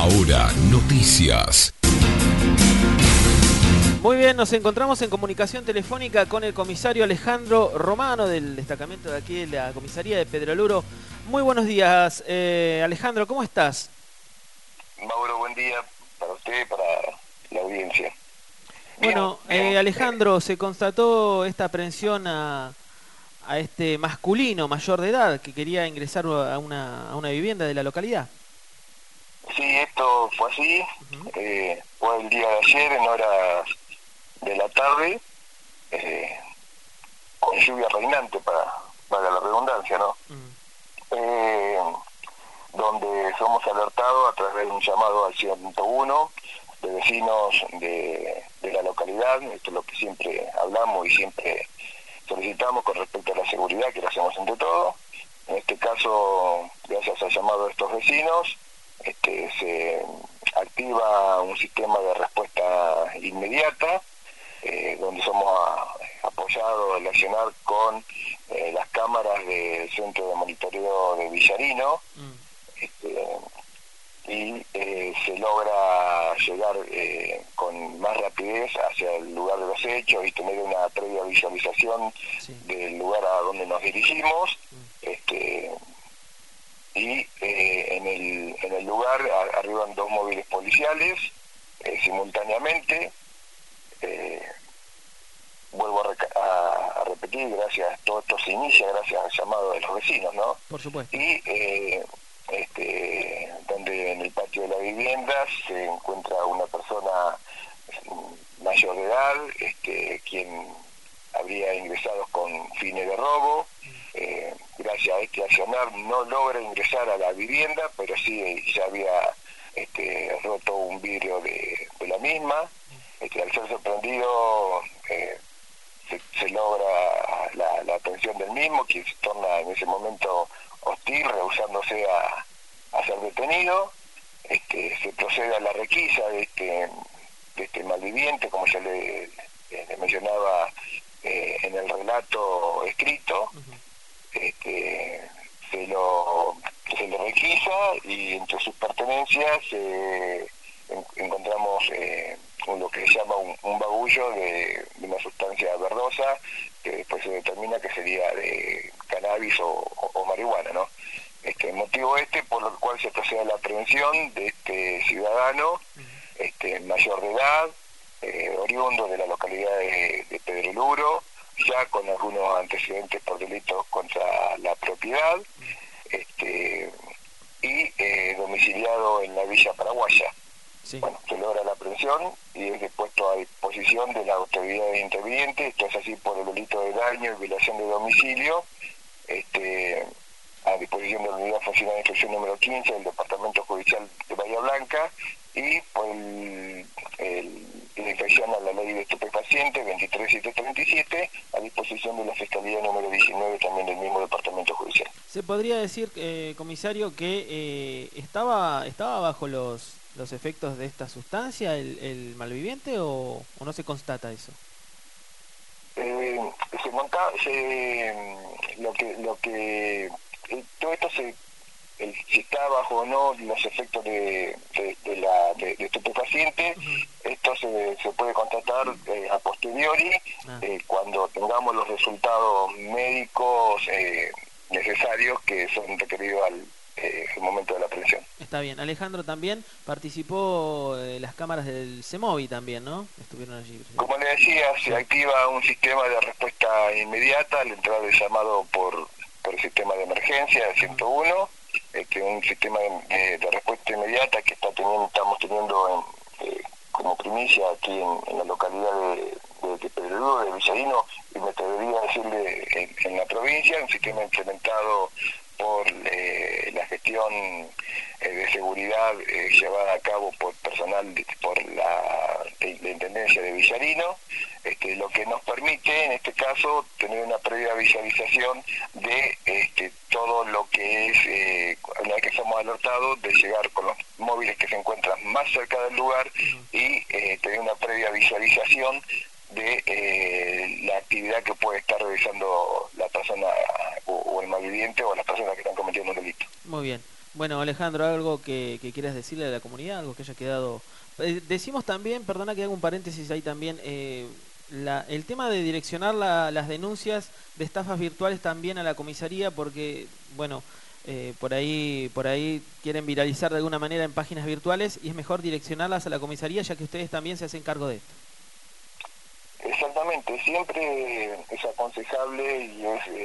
Ahora, noticias. Muy bien, nos encontramos en comunicación telefónica con el comisario Alejandro Romano del destacamento de aquí de la comisaría de Pedroluro. Muy buenos días, Alejandro, ¿cómo estás? Mauro, buen día para usted y para la audiencia. Bueno, Alejandro, se constató esta aprehensión a este masculino mayor de edad que quería ingresar a una vivienda de la localidad. Sí, esto fue así. Fue el día de ayer en horas de la tarde, con lluvia reinante, para la redundancia, ¿no? Donde somos alertados a través de un llamado al 101 de vecinos de la localidad. Esto es lo que siempre hablamos y siempre solicitamos con respecto a la seguridad, que lo hacemos entre todos. En este caso, gracias al llamado de estos vecinos, se activa un sistema de respuesta inmediata, donde somos apoyados al accionar con las cámaras del centro de monitoreo de Villarino, y se logra llegar con más rapidez hacia el lugar de los hechos y tener una previa visualización del lugar a donde nos dirigimos. En el lugar arriban 2 móviles policiales simultáneamente. Vuelvo a repetir, todo esto se inicia gracias al llamado de los vecinos, ¿no? Por supuesto. Y donde en el patio de la vivienda se encuentra una persona mayor de edad, quien habría ingresado con fines de robo. Gracias a este accionar no logra ingresar a la vivienda, pero sí ya había roto un vidrio de la misma. Al ser sorprendido, se logra la atención del mismo, quien se torna en ese momento hostil, rehusándose a ser detenido. Se procede a la requisa de este malviviente, como ya le mencionaba en el relato escrito. Se lo requisa y entre sus pertenencias encontramos lo que se llama un bagullo de una sustancia verdosa, que después se determina que sería de cannabis o marihuana, ¿no? Motivo por el cual se procede a la aprehensión de este ciudadano mayor de edad, oriundo de la localidad de Pedroluro, ya con algunos antecedentes por delitos contra la propiedad, y domiciliado en la Villa Paraguaya. Sí. Bueno, se logra la aprehensión y es puesto a disposición de las autoridades intervinientes. Esto es así por el delito de daño y violación de domicilio, a disposición de la Unidad Funcional de Instrucción número 15 del Departamento Judicial de Bahía Blanca, y por la infracción a la ley de estupefacientes 23737 a disposición de la Fiscalía número 19 también del mismo Departamento Judicial. ¿Se podría decir, comisario, que estaba bajo los efectos de esta sustancia el malviviente o no se constata eso? Todo esto si está bajo o no los efectos de estupefacientes. Esto se puede constatar a posteriori, cuando tengamos los resultados médicos necesarios que son requeridos al momento de la aprehensión. Está bien. Alejandro, también participó las cámaras del CEMOVI también, ¿no? Estuvieron allí. Como le decía, se activa un sistema de respuesta inmediata al entrar el llamado por el sistema de emergencia del 101, un sistema de respuesta inmediata que estamos teniendo como primicia aquí en la localidad de Pedroluro, de Villarino, y me atrevería a decirle en la provincia, un sistema implementado por la gestión de seguridad llevada a cabo por personal por la Intendencia de Villarino, lo que nos permite en este caso tener una previa visualización de todo lo que es, una vez que somos alertados, de llegar con los móviles que se encuentran más cerca del lugar y tener una previa visualización de la actividad que puede estar realizando la persona o el malviviente o las personas que están cometiendo un delito. Muy bien. Bueno, Alejandro, algo que quieras decirle a la comunidad, algo que haya quedado... decimos también, perdona que haga un paréntesis ahí también, el tema de direccionar las denuncias de estafas virtuales también a la comisaría, porque, bueno, por ahí quieren viralizar de alguna manera en páginas virtuales y es mejor direccionarlas a la comisaría, ya que ustedes también se hacen cargo de esto. Exactamente, siempre es aconsejable y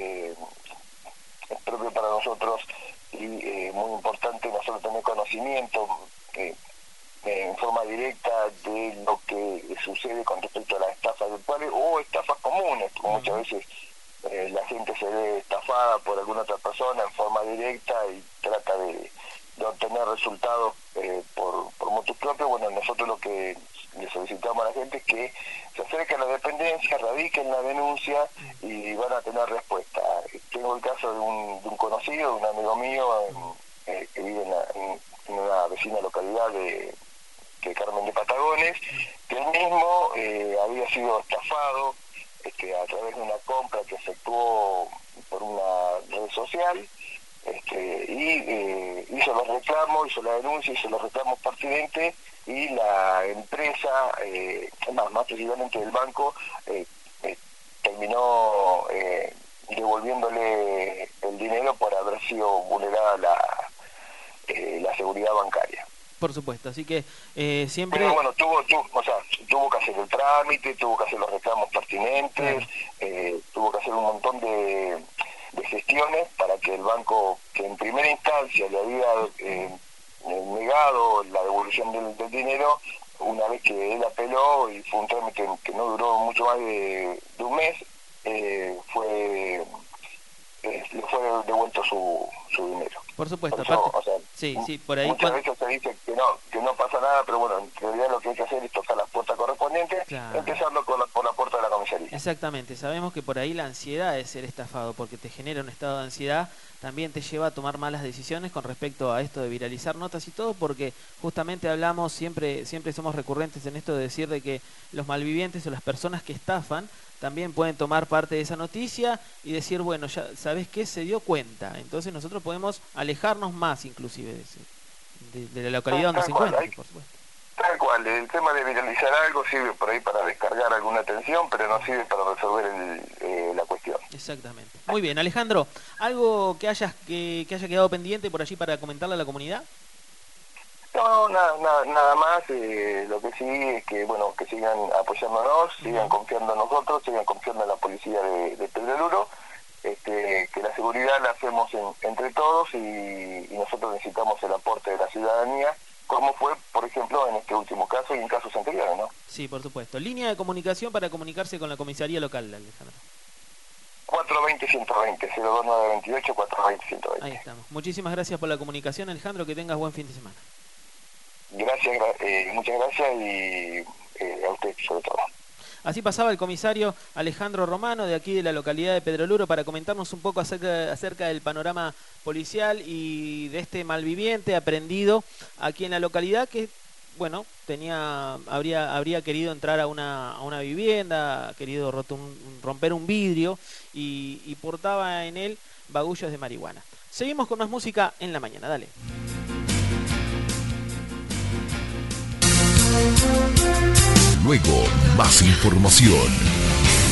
es propio para nosotros y muy importante nosotros tener conocimiento en forma directa de lo que sucede con respecto a las estafas virtuales o estafas comunes, porque muchas veces la gente se ve estafada por alguna otra persona en forma directa y trata de obtener resultados por motus propios. Bueno, nosotros lo que le solicitamos a la gente es que se acerquen a la dependencia, radiquen la denuncia y van a tener respuesta. Tengo el caso de un conocido, de un amigo mío que vive en una vecina localidad de Carmen de Patagones, que él mismo había sido estafado a través de una compra que efectuó por una red social, y hizo los reclamos, hizo la denuncia, hizo los reclamos pertinentes y la empresa, más precisamente el banco, terminó devolviéndole el dinero por haber sido vulnerada la seguridad bancaria. Por supuesto, así que siempre... Pero bueno, tuvo que hacer el trámite, tuvo que hacer los reclamos pertinentes, claro. Tuvo que hacer un montón de gestiones para que el banco, que en primera instancia le había negado la devolución del dinero, una vez que él apeló y fue un trámite que no duró mucho más de un mes, le fue devuelto su dinero. Por supuesto, por eso, aparte, sí, por ahí muchas veces se dice que no pasa nada, pero bueno, en realidad lo que hay que hacer es tocar las puertas correspondientes, claro. Empezando por la puerta de la comisaría. Exactamente, sabemos que por ahí la ansiedad de ser estafado, porque te genera un estado de ansiedad, también te lleva a tomar malas decisiones con respecto a esto de viralizar notas y todo, porque justamente hablamos, siempre somos recurrentes en esto de decir de que los malvivientes o las personas que estafan también pueden tomar parte de esa noticia y decir, bueno, ya sabes qué, se dio cuenta, entonces nosotros podemos alejarnos más inclusive de la localidad donde se encuentra, por supuesto. Tal cual, el tema de viralizar algo sirve por ahí para descargar alguna atención, pero no sirve para resolver la cuestión. Exactamente. Muy bien, Alejandro, ¿algo que haya quedado pendiente por allí para comentarle a la comunidad? No, nada más, lo que sí es que, bueno, que sigan apoyándonos, sigan confiando en nosotros, sigan confiando en la policía de Pedroluro, que la seguridad la hacemos entre todos y nosotros necesitamos el aporte de la ciudadanía, como fue, por ejemplo, en este último caso y en casos anteriores, ¿no? Sí, por supuesto. Línea de comunicación para comunicarse con la comisaría local, Alejandro. 420-120, 02928, 420-120. Ahí estamos. Muchísimas gracias por la comunicación, Alejandro, que tengas buen fin de semana. Gracias, muchas gracias y a usted sobre todo. Así pasaba el comisario Alejandro Romano de aquí de la localidad de Pedroluro para comentarnos un poco acerca del panorama policial y de este malviviente aprendido aquí en la localidad que, bueno, habría querido entrar a una vivienda, querido romper un vidrio y portaba en él bagullos de marihuana. Seguimos con más música en la mañana, dale. Luego, más información.